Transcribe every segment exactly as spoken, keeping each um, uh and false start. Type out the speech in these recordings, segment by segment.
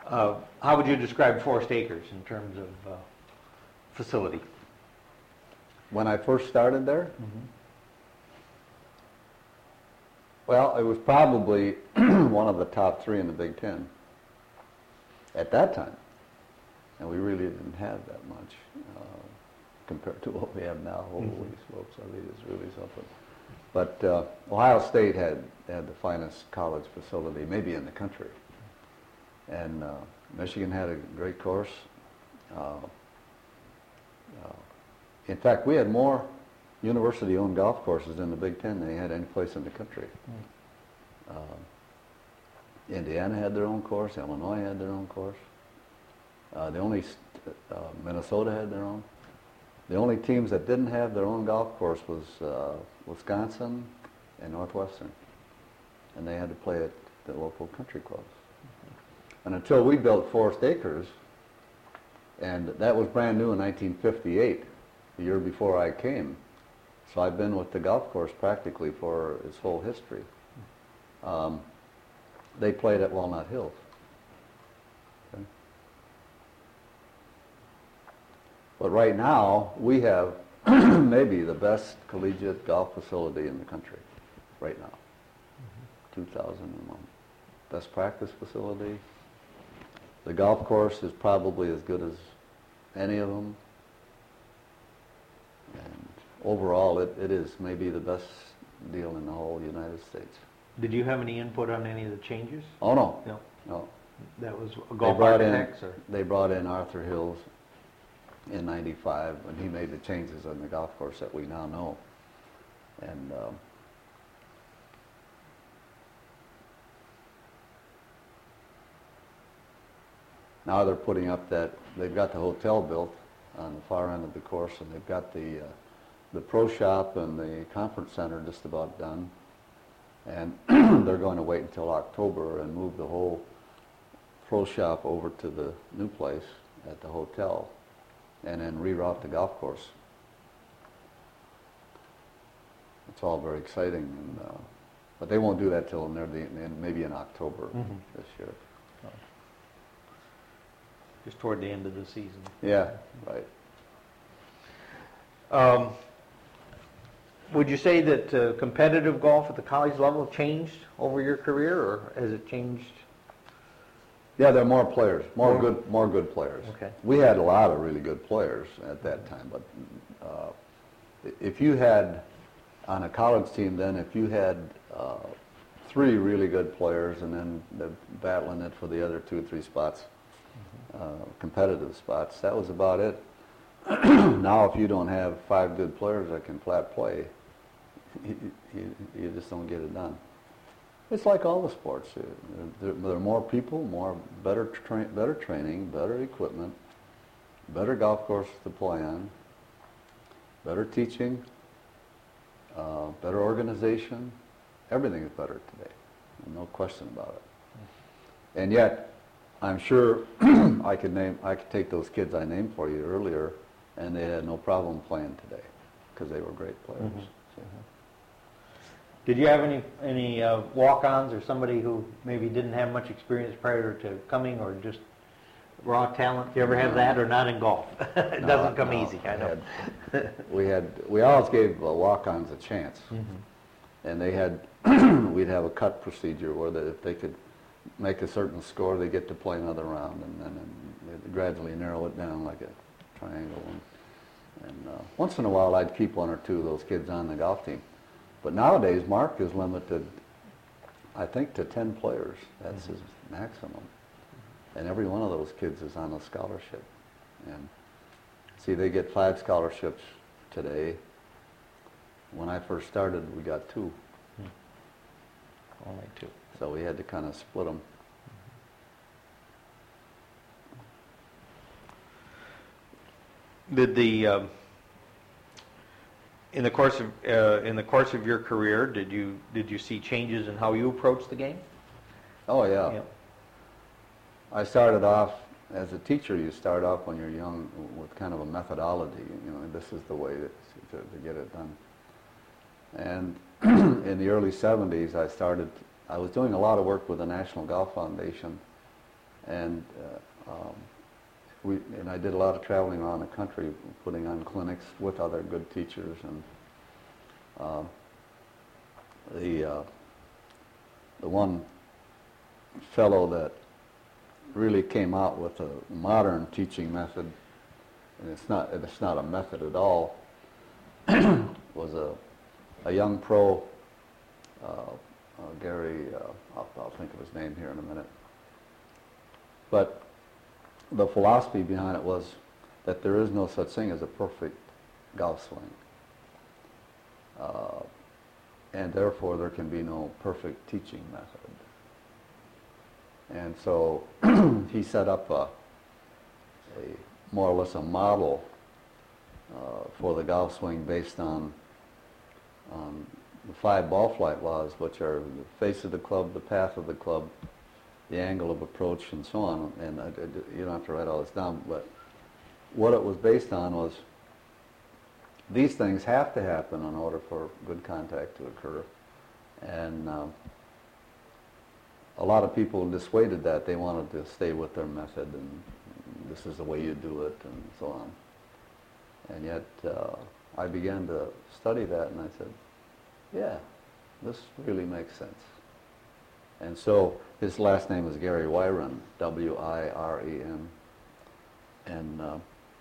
Uh, how would you describe Forest Acres in terms of uh, facility? When I first started there? Mm-hmm. Well, it was probably one of the top three in the Big Ten at that time. And we really didn't have that much uh, compared to what we have now. Holy mm-hmm. smokes, I mean, it's really something. But uh, Ohio State had, had the finest college facility, maybe in the country. And uh, Michigan had a great course. Uh, uh, in fact, we had more university-owned golf courses in the Big Ten than they had any place in the country. Mm. Uh, Indiana had their own course. Illinois had their own course. Uh, the only uh, Minnesota had their own. The only teams that didn't have their own golf course was uh, Wisconsin and Northwestern, and they had to play at the local country clubs. Mm-hmm. And until we built Forest Acres, and that was brand new in nineteen fifty-eight, the year before I came. So I've been with the golf course practically for its whole history. Um, they played at Walnut Hills. Okay. But right now, we have maybe the best collegiate golf facility in the country, right now, mm-hmm. two thousand one. Best practice facility. The golf course is probably as good as any of them. And overall, it, it is maybe the best deal in the whole United States. Did you have any input on any of the changes? Oh, no. No. No. That was golf architects? In, or? They brought in Arthur Hills in ninety-five, and he made the changes on the golf course that we now know. And um, now they're putting up that, they've got the hotel built on the far end of the course, and they've got the uh, the pro shop and the conference center just about done. And they're going to wait until October and move the whole pro shop over to the new place at the hotel, and then reroute the golf course. It's all very exciting, and, uh, but they won't do that till near the end, maybe in October mm-hmm. this year. So. Just toward the end of the season. Yeah, right. Um, would you say that uh, competitive golf at the college level changed over your career, or has it changed? Yeah, there are more players, more, more good, more good players. Okay. We had a lot of really good players at that time, but uh, if you had on a college team, then if you had uh, three really good players, and then the battling it for the other two, three spots, mm-hmm. uh, competitive spots, that was about it. Now, if you don't have five good players that can flat play, you, you, you just don't get it done. It's like all the sports. There, there are more people, more better tra better training, better equipment, better golf courses to play on, better teaching, uh, better organization. Everything is better today, no question about it. And yet, I'm sure I could name, I could take those kids I named for you earlier, and they had no problem playing today because they were great players. Mm-hmm. So. Did you have any any uh, walk-ons or somebody who maybe didn't have much experience prior to coming, or just raw talent? Do you ever have that, or not in golf? It no, doesn't come no, easy, I know. Had, we had we always gave uh, walk-ons a chance, mm-hmm. and they had we'd have a cut procedure where that if they could make a certain score, they get to play another round, and then and gradually narrow it down like a triangle. And, and uh, once in a while, I'd keep one or two of those kids on the golf team. But nowadays, Mark is limited, I think, to ten players. That's mm-hmm. his maximum. And every one of those kids is on a scholarship. And see, they get five scholarships today. When I first started, we got two. Mm-hmm. Only two. So we had to kind of split them. Did the um, in the course of uh, in the course of your career, did you did you see changes in how you approach the game? Oh yeah. yeah. I started off as a teacher. You start off when you're young with kind of a methodology. You know, this is the way to, to, to get it done. And in the early seventies, I started. I was doing a lot of work with the National Golf Foundation, And uh, um, we and I did a lot of traveling around the country, putting on clinics with other good teachers. And uh, the uh, the one fellow that really came out with a modern teaching method, and it's not it's not a method at all, was a a young pro, uh, uh, Gary, uh, I'll, I'll think of his name here in a minute. But the philosophy behind it was that there is no such thing as a perfect golf swing. Uh, and therefore there can be no perfect teaching method. And so he set up a, a more or less a model uh, for the golf swing based on, on the five ball flight laws, which are the face of the club, the path of the club, the angle of approach, and so on. And I, I, you don't have to write all this down, but what it was based on was these things have to happen in order for good contact to occur. And um, a lot of people dissuaded that. They wanted to stay with their method, and this is the way you do it, and so on. And yet uh, I began to study that, and I said, yeah, this really makes sense. And so his last name is Gary Wiren, W I R E N. And uh,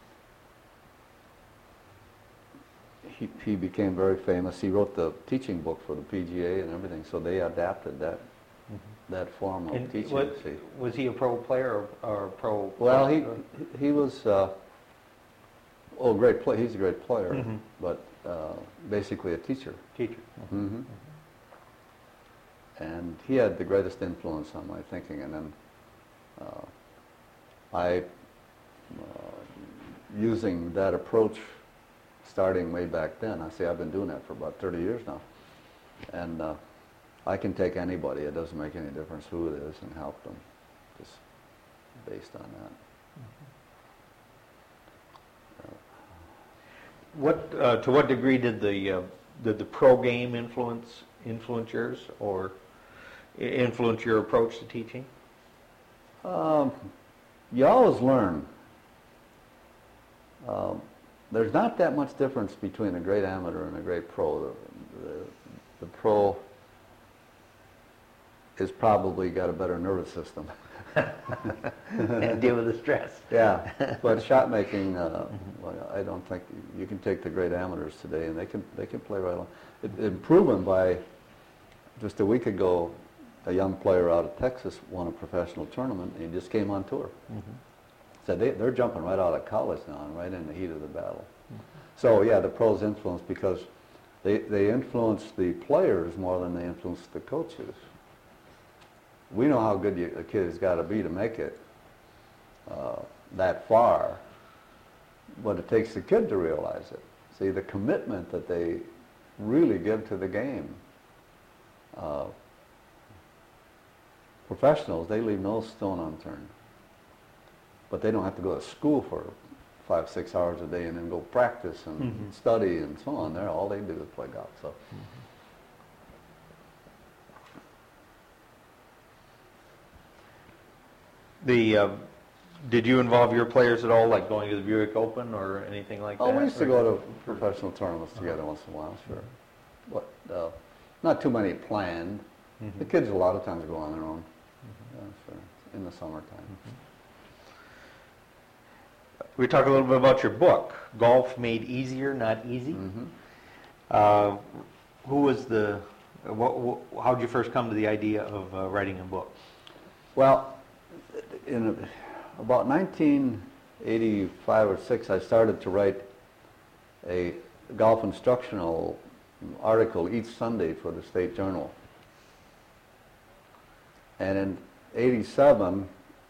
he, he became very famous. He wrote the teaching book for the P G A and everything, so they adapted that mm-hmm. that form of and teaching. What, was he a pro player or, or a pro? Well, he he was uh, oh, great play. He's a great player, mm-hmm. but uh, basically a teacher. Teacher. Mm-hmm. Mm-hmm. And he had the greatest influence on my thinking. And then uh, I, uh, using that approach, starting way back then, I say I've been doing that for about thirty years now. And uh, I can take anybody, it doesn't make any difference who it is, and help them, just based on that. Mm-hmm. What, uh, to what degree did the, uh, did the pro game influence, influence yours, or influence your approach to teaching? Um, you always learn. Um, there's not that much difference between a great amateur and a great pro. The, the, the pro has probably got a better nervous system. And deal with the stress. Yeah, but shot making, uh, well, I don't think you can take the great amateurs today, and they can they can play right along. It, it proven by just a week ago, a young player out of Texas won a professional tournament, and he just came on tour. Mm-hmm. So they, they're jumping right out of college now and right in the heat of the battle. Mm-hmm. So yeah, the pros influence because they, they influence the players more than they influence the coaches. We know how good you, a kid has got to be to make it uh, that far, but it takes the kid to realize it. See, the commitment that they really give to the game. Uh, professionals, they leave no stone unturned. But they don't have to go to school for five, six hours a day and then go practice and mm-hmm. study and so on. There, all they do is play golf. So. Mm-hmm. The uh, did you involve your players at all, like going to the Buick Open or anything like oh, that? Oh, we used to go to professional tournaments together uh-huh. once in a while, sure. But uh, not too many planned. Mm-hmm. The kids a lot of times go on their own. Mm-hmm. Yeah, sure. In the summertime. Mm-hmm. We talk a little bit about your book, Golf Made Easier, Not Easy. Mm-hmm. Uh, who was the? What, what, how did you first come to the idea of uh, writing a book? Well, in a, about nineteen eighty-five or six, I started to write a golf instructional article each Sunday for the State Journal. And in eighty-seven,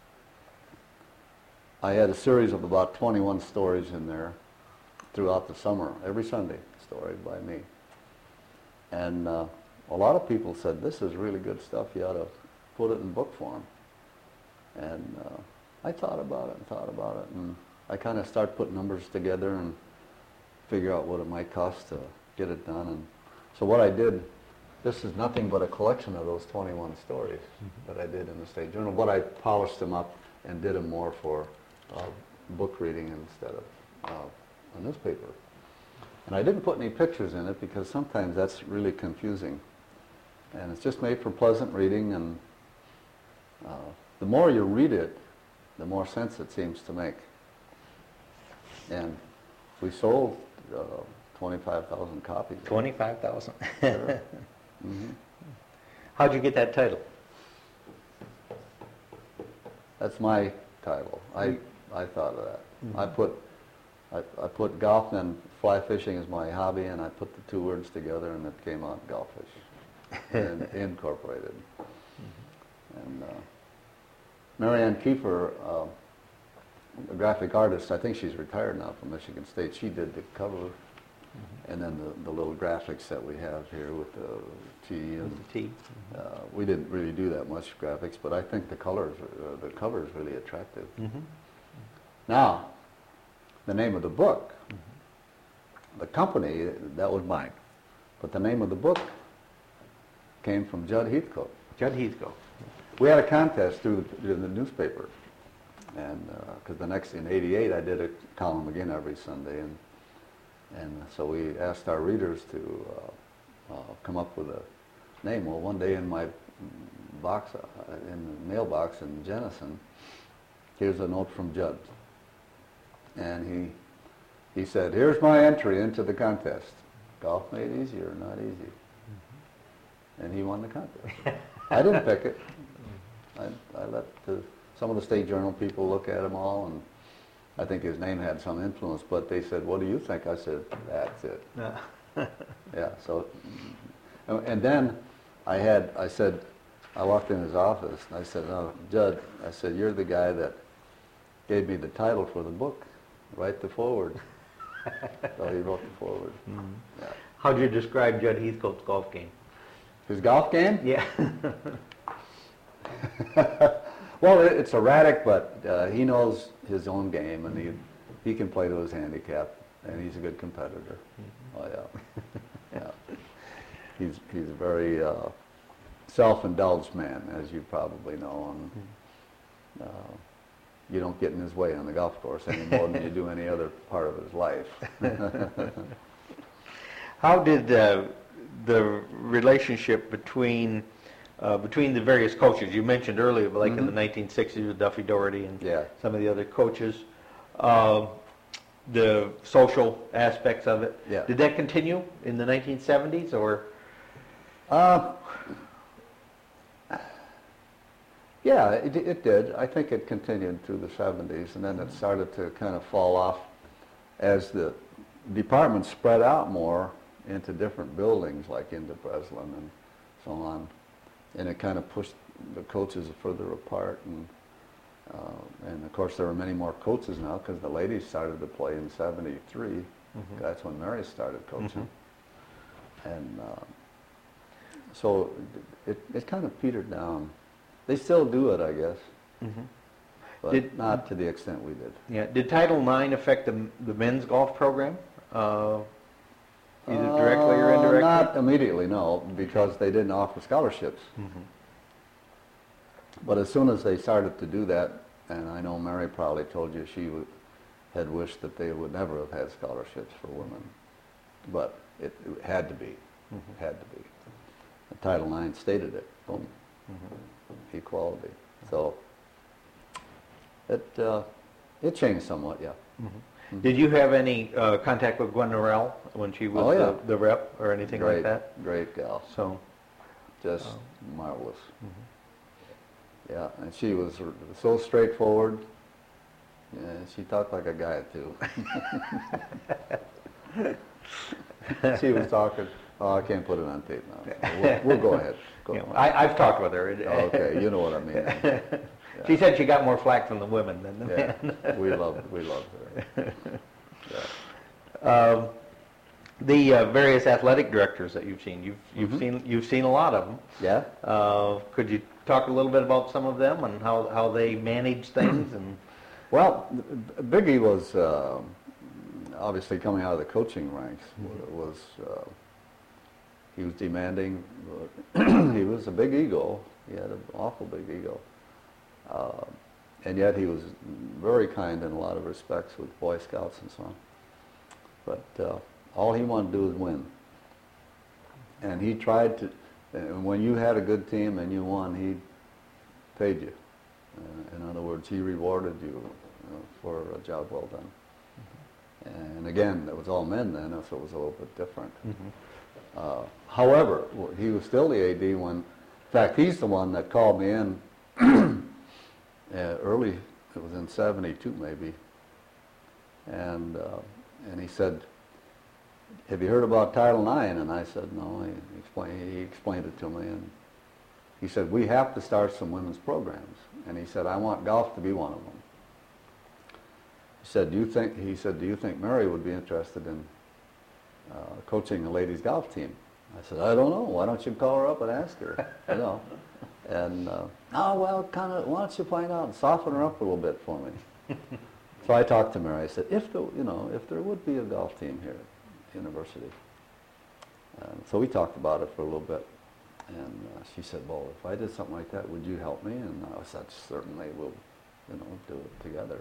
I had a series of about twenty-one stories in there throughout the summer, every Sunday, story by me. And uh, a lot of people said, this is really good stuff, you ought to put it in book form. And uh, I thought about it and thought about it, and I kind of started putting numbers together and figure out what it might cost to get it done. And so what I did, this is nothing but a collection of those twenty-one stories mm-hmm. that I did in the State Journal, but I polished them up and did them more for uh, book reading instead of uh, a newspaper. And I didn't put any pictures in it because sometimes that's really confusing. And it's just made for pleasant reading, and uh, the more you read it, the more sense it seems to make. And we sold uh, twenty-five thousand copies. twenty-five thousand. Sure. Mm-hmm. How'd you get that title? That's my title. I I thought of that. Mm-hmm. I put I, I put golf and fly fishing as my hobby, and I put the two words together, and it came out Golfish, and incorporated. Mm-hmm. And uh, Marianne Kiefer, uh, a graphic artist, I think she's retired now from Michigan State. She did the cover, mm-hmm. and then the, the little graphics that we have here with the T and the T. Uh, we didn't really do that much graphics, but I think the colors, uh, the cover is really attractive. Mm-hmm. Now, the name of the book, mm-hmm. the company, that was mine, but the name of the book came from Judd Heathcote. Judd Heathcote. We had a contest through the, through the newspaper, and because uh, the next, in eighty-eight, I did a column again every Sunday, and and so we asked our readers to uh, uh, come up with a name. Well, one day in my box, uh, in the mailbox in Jenison, here's a note from Judd. And he, he said, here's my entry into the contest. Golf made easier, not easy. Mm-hmm. And he won the contest. I didn't pick it. I, I let the, some of the State Journal people look at them all, and I think his name had some influence, but they said, what do you think? I said, that's it. Yeah, so, and then I had, I said, I walked in his office, and I said, oh, Judd, I said, you're the guy that gave me the title for the book. Write the foreword. So he wrote the foreword. Mm-hmm. Yeah. How'd you describe Judd Heathcote's golf game? His golf game? Yeah. Well, it, it's erratic, but uh, he knows his own game, and he he can play to his handicap, and he's a good competitor. Mm-hmm. Oh yeah, yeah. He's he's a very uh, self-indulged man, as you probably know, and uh, you don't get in his way on the golf course any more than you do any other part of his life. How did uh, the relationship between uh, between the various coaches, you mentioned earlier, like mm-hmm. in the nineteen sixties with Duffy Doherty and yeah. some of the other coaches, uh, the social aspects of it, yeah. did that continue in the nineteen seventies, or? Uh, yeah, it, it did. I think it continued through the seventies, and then it started to kind of fall off as the department spread out more into different buildings, like into Breslin and so on, and it kind of pushed the coaches further apart. And uh, and of course, there were many more coaches now because the ladies started to play in seventy-three. Mm-hmm. That's when Mary started coaching, mm-hmm. and uh, so it it kind of petered down. They still do it, I guess, mm-hmm. but did, not to the extent we did. Yeah. Did Title nine affect the the men's golf program? Uh, Either directly or indirectly? Uh, not immediately, no, because they didn't offer scholarships. Mm-hmm. But as soon as they started to do that, and I know Mary probably told you she would, had wished that they would never have had scholarships for women, but it, it had to be, mm-hmm. had to be. The Title nine stated it, boom, mm-hmm. equality. So it uh, it changed somewhat, yeah. Mm-hmm. Mm-hmm. Did you have any uh, contact with Gwen Norell when she was oh, yeah. the, the rep or anything great, like that? Great gal. So, just um, marvelous. Mm-hmm. Yeah, and she was so straightforward. Yeah, she talked like a guy too. She was talking. Oh, I can't put it on tape now. So we'll, we'll go ahead. Go you know, I, I've talked with her. Oh, okay, you know what I mean. Yeah. She said she got more flack from the women than the yeah. men. we love we love her. Yeah. Um, the uh, various athletic directors that you've seen, you've you've mm-hmm. seen you've seen a lot of them. Yeah. Uh, could you talk a little bit about some of them and how how they manage things? And well, Biggie was uh, obviously coming out of the coaching ranks. Mm-hmm. Was uh, he was demanding? He was a big ego. He had an awful big ego. Uh, and yet he was very kind in a lot of respects with Boy Scouts and so on. But uh, all he wanted to do was win. And he tried to, and when you had a good team and you won, he paid you. Uh, in other words, he rewarded you, you know, for a job well done. Mm-hmm. And again, it was all men then, so it was a little bit different. Mm-hmm. uh, however, he was still the A D when, in fact, he's the one that called me in uh, early, it was in seventy-two maybe, and uh, and he said, "Have you heard about Title nine?" And I said, "No." He explained, he explained it to me, and he said, "We have to start some women's programs." And he said, "I want golf to be one of them." He said, "Do you think?" He said, "Do you think Mary would be interested in uh, coaching a ladies' golf team?" I said, "I don't know. Why don't you call her up and ask her?" You know. And uh, oh well, kind of. Why don't you find out and soften her up a little bit for me? So I talked to Mary. I said, "If the, you know, if there would be a golf team here at the university." And so we talked about it for a little bit, and uh, she said, "Well, if I did something like that, would you help me?" And I said, "Certainly, we'll, you know, do it together."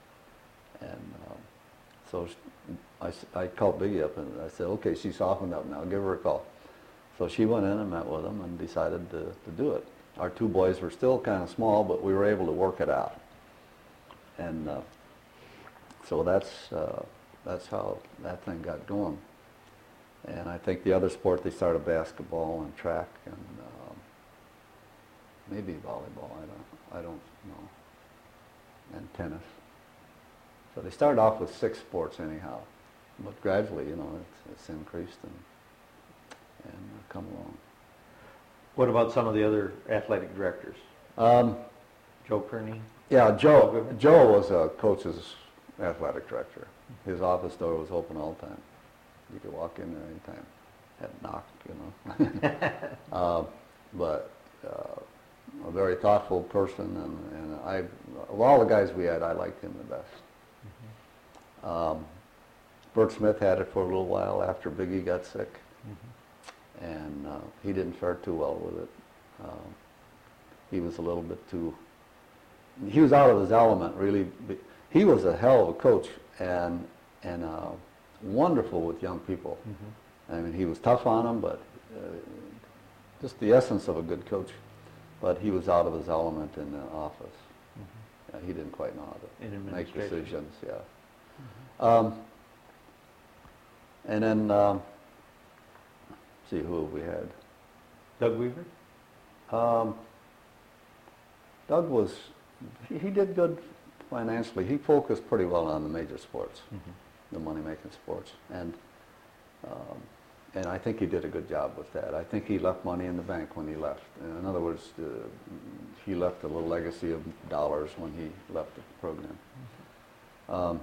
And um, so she, I, I called Biggie up and I said, "Okay, she's softened up now. Give her a call." So she went in and met with him and decided to, to do it. Our two boys were still kind of small, but we were able to work it out. And uh, so that's uh, that's how that thing got going. And I think the other sport, they started basketball and track and um, maybe volleyball. I don't I don't know. And tennis. So they started off with six sports anyhow, but gradually, you know, it's, it's increased and and come along. What about some of the other athletic directors? Um, Joe Kearney? Yeah, Joe. Joe was a coach's athletic director. His office door was open all the time. You could walk in there anytime. Had knocked, you know. uh, but uh, a very thoughtful person, and, and I, of all the guys we had, I liked him the best. Mm-hmm. um, Bert Smith had it for a little while after Biggie got sick. Mm-hmm. And uh, he didn't fare too well with it. Um, he was a little bit too, he was out of his element, really. He was a hell of a coach and and uh, wonderful with young people. Mm-hmm. I mean, he was tough on them, but uh, just the essence of a good coach. But he was out of his element in the office. Mm-hmm. uh, he didn't quite know how to make decisions, yeah. Mm-hmm. um, and then, um, see who have we had. Doug Weaver? Um, Doug was, he, he did good financially. He focused pretty well on the major sports, mm-hmm. the money-making sports, and um, and I think he did a good job with that. I think he left money in the bank when he left. In other words, uh, he left a little legacy of dollars when he left the program. Mm-hmm. um,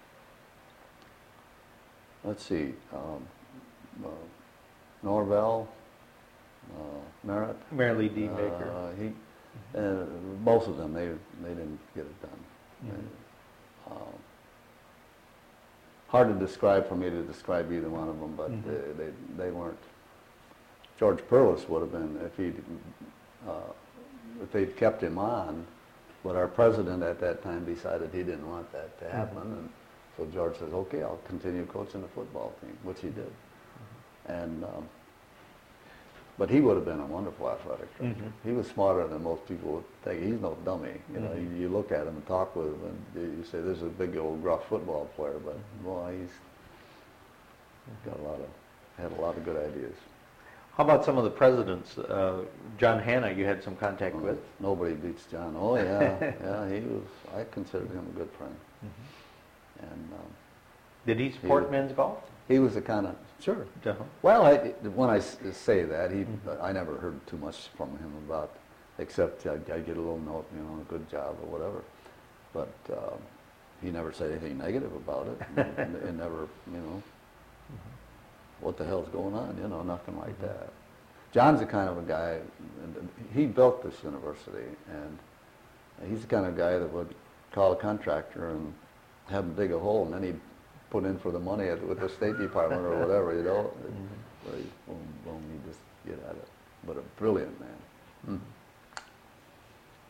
let's see. Um, uh, Norvell, uh, Merritt. Mary D. Baker. Uh, he, uh, both of them, they they didn't get it done. Mm-hmm. They, um, hard to describe for me to describe either one of them, but mm-hmm. they, they they weren't. George Perlis would have been if he uh, if they'd kept him on, but our president at that time decided he didn't want that to happen, mm-hmm. and so George says, "Okay, I'll continue coaching the football team," which he did. And um, but he would have been a wonderful athletic director. Mm-hmm. He was smarter than most people would think. He's no dummy. You know, mm-hmm. you, you look at him and talk with him, and you say, "This is a big old gruff football player," but mm-hmm. boy, he's got a lot of had a lot of good ideas. How about some of the presidents? Uh, John Hanna, you had some contact well, with. Nobody beats John. Oh yeah, yeah. He was. I considered him a good friend. Mm-hmm. And um, did he support he, men's golf? He was the kind of sure. Uh-huh. Well, I, when I say that, he mm-hmm. I never heard too much from him about, except I, I get a little note, you know, a good job or whatever. But um, he never said anything negative about it. and, and never, you know, mm-hmm. what the hell's going on? You know, nothing like mm-hmm. that. John's the kind of a guy. And he built this university, and he's the kind of guy that would call a contractor and have him dig a hole, and then he'd put in for the money at, with the State Department or whatever, you know. Mm-hmm. Where you, boom, boom, you just get at it. But a brilliant man. Mm-hmm. It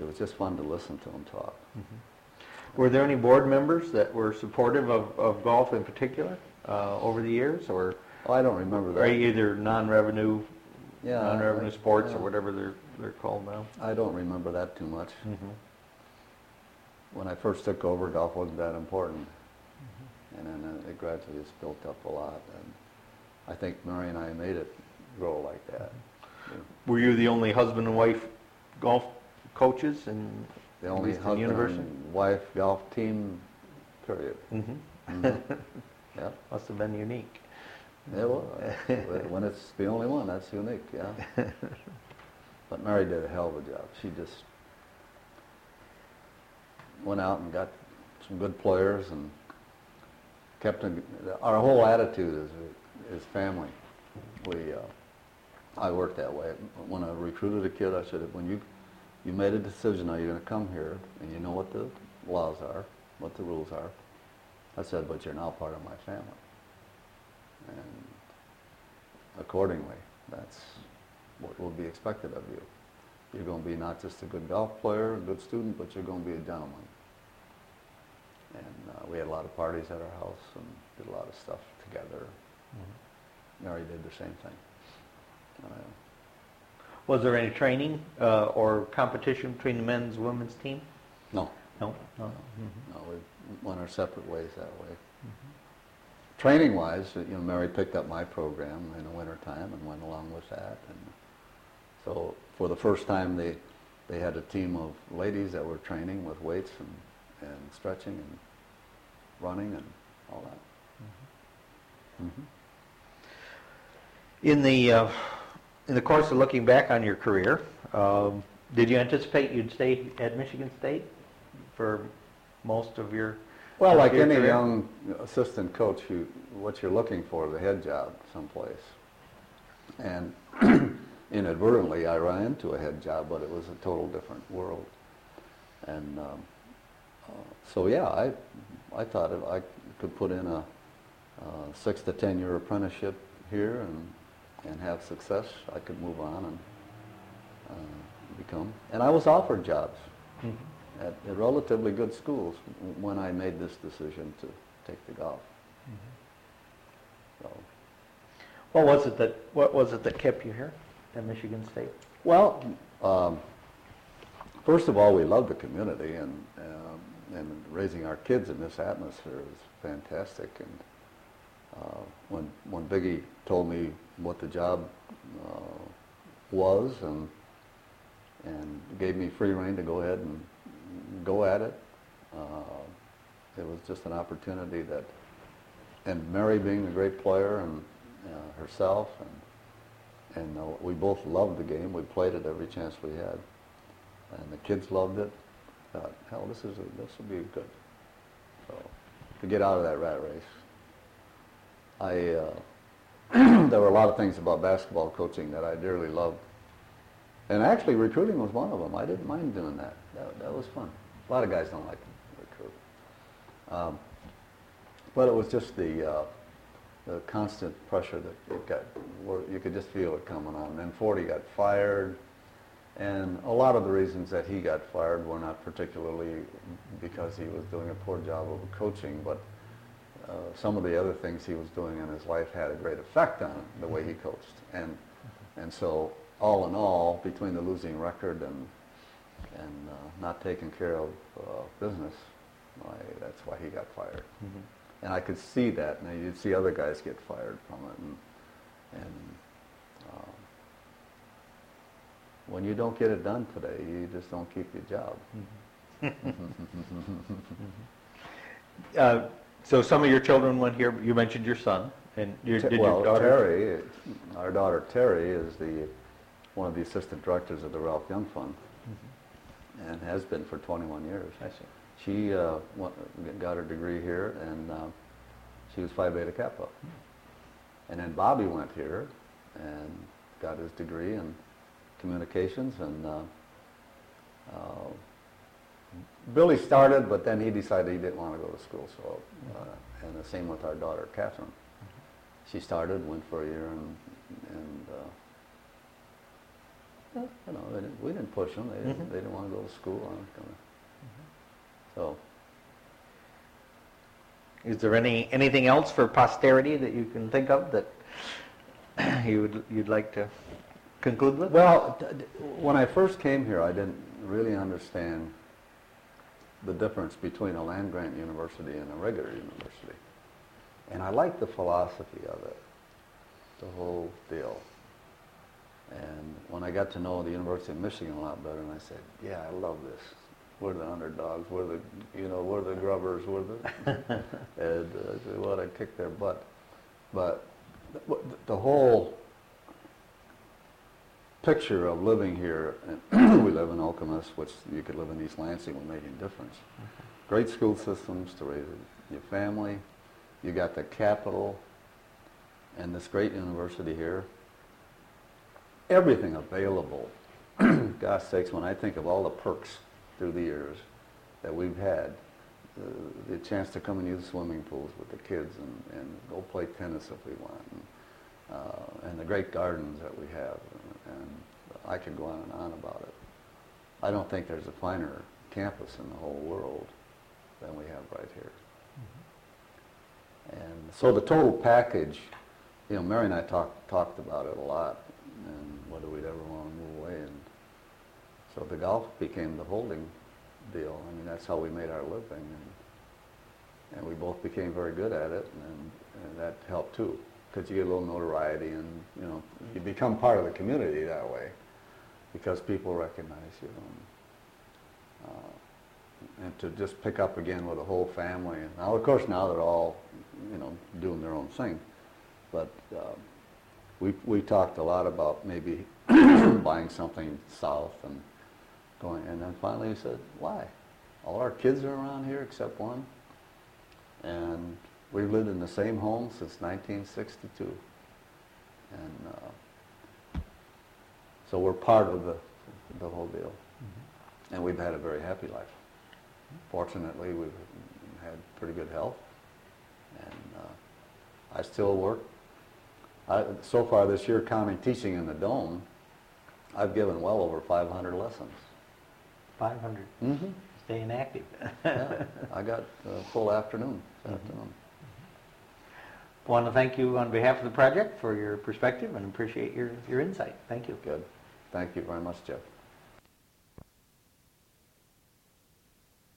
was just fun to listen to them talk. Were there any board members that were supportive of, of golf in particular uh, over the years, or Oh, I don't remember or that. either non-revenue, Yeah, non-revenue I- sports yeah. or whatever they're they're called now? I don't remember that too much. Mm-hmm. When I first took over, golf wasn't that important. And then it gradually has built up a lot. And I think Mary and I made it grow like that. Were you the only husband and wife golf coaches in The only least in husband university? and wife golf team, period. Mm-hmm. Mhm. Yeah, Must have been unique. it was. When it's the only one, that's unique, yeah. But Mary did a hell of a job. She just went out and got some good players and kept them. Our whole attitude is is family. We, uh, I work that way. When I recruited a kid, I said, when you you made a decision, now you're going to come here and you know what the laws are, what the rules are. I said, but you're now part of my family. And accordingly, that's what will be expected of you. You're going to be not just a good golf player, a good student, but you're going to be a gentleman. And uh, we had a lot of parties at our house and did a lot of stuff together. Mm-hmm. Mary did the same thing. Uh, Was there any training uh, or competition between the men's and women's team? no, No. No. Mm-hmm. no, we went our separate ways that way. Mm-hmm. Training-wise, you know, Mary picked up my program in the wintertime and went along with that. And so for the first time, they they had a team of ladies that were training with weights and, and stretching and running and all that. Mm-hmm. Mm-hmm. In the uh, in the course of looking back on your career, um, did you anticipate you'd stay at Michigan State for most of your Well, like your any career? young assistant coach, you, what you're looking for is a head job someplace. And inadvertently, I ran into a head job, but it was a total different world. And um, uh, so, yeah, I I thought if I could put in a uh, six to ten year apprenticeship here and and have success, I could move on and uh, become. And I was offered jobs. Mm-hmm. At, at relatively good schools when I made this decision to take the golf. Mm-hmm. So, What was it that what was it that kept you here at Michigan State? well, um, first of all, we love the community, and um, and raising our kids in this atmosphere is fantastic. And uh, when when Biggie told me what the job uh, was and and gave me free rein to go ahead and go at it. Uh, it was just an opportunity that, and Mary being a great player and uh, herself, and and uh, we both loved the game. We played it every chance we had, and the kids loved it. Thought, hell, this is a, this will be good. So to get out of that rat race, I uh, there were a lot of things about basketball coaching that I dearly loved. And actually, recruiting was one of them. I didn't mind doing that. That, that was fun. A lot of guys don't like to recruit. Um, but it was just the, uh, the constant pressure that it got, where you could just feel it coming on. And then Forty got fired, and a lot of the reasons that he got fired were not particularly because he was doing a poor job of coaching, but uh, some of the other things he was doing in his life had a great effect on him, the way he coached. And, and so, all in all, between the losing record and and uh, not taking care of uh, business, why, that's why he got fired. Mm-hmm. And I could see that, and you'd see other guys get fired from it. And, and uh, when you don't get it done today, you just don't keep your job. Mm-hmm. uh, so some of your children went here. You mentioned your son, and your, did well, your daughter? Terry, our daughter Terry is the one of the assistant directors of the Ralph Young Fund, mm-hmm. and has been for twenty-one years. I see. She uh, went, got her degree here, and uh, she was Phi Beta Kappa. Mm-hmm. And then Bobby went here and got his degree in communications, and uh, uh, Billy started, but then he decided he didn't want to go to school, so, uh, and the same with our daughter, Catherine. Mm-hmm. She started, went for a year, and, and uh, you know, they didn't, we didn't push them. They didn't, Mhm. they didn't want to go to school. I was gonna, so, Is there any, anything else for posterity that you can think of that you would, you'd like to conclude with? well, d- d- when I first came here, I didn't really understand the difference between a land-grant university and a regular university. And I liked the philosophy of it, the whole deal. And when I got to know the University of Michigan a lot better, and I said, yeah, I love this. We're the underdogs, we're the, you know, we're the grubbers, we're the, and uh, I said, well, I kicked their butt. But the, the whole picture of living here, and we live in Okemos, which you could live in East Lansing, would make a difference. Great school systems to raise your family. You got the capital and this great university here. Everything available. Gosh sakes, when I think of all the perks through the years that we've had, uh, the chance to come and use swimming pools with the kids and, and go play tennis if we want, and, uh, and the great gardens that we have, and I could go on and on about it. I don't think there's a finer campus in the whole world than we have right here. Mm-hmm. And so the total package, you know, Mary and I talked talked about it a lot, and whether we'd ever want to move away. And so the golf became the holding deal. I mean, that's how we made our living, and, and we both became very good at it, and, and that helped too, because you get a little notoriety, and you know, you become part of the community that way, because people recognize you. And, uh, and to just pick up again with a whole family. And now, of course, now they're all, you know, doing their own thing, but. Uh, We, we talked a lot about maybe buying something south and going, and then finally he said, why? All our kids are around here except one, and we've lived in the same home since nineteen sixty-two, and uh, so we're part of the, the whole deal, mm-hmm. and we've had a very happy life. Fortunately, we've had pretty good health, and uh, I still work. I, so far this year, counting teaching in the Dome, I've given well over five hundred lessons. five hundred. Mm-hmm. Staying active. Yeah, I got a full afternoon this Mm-hmm. afternoon. I want to thank you on behalf of the project for your perspective and appreciate your, your insight. Thank you. Good. Thank you very much, Jeff.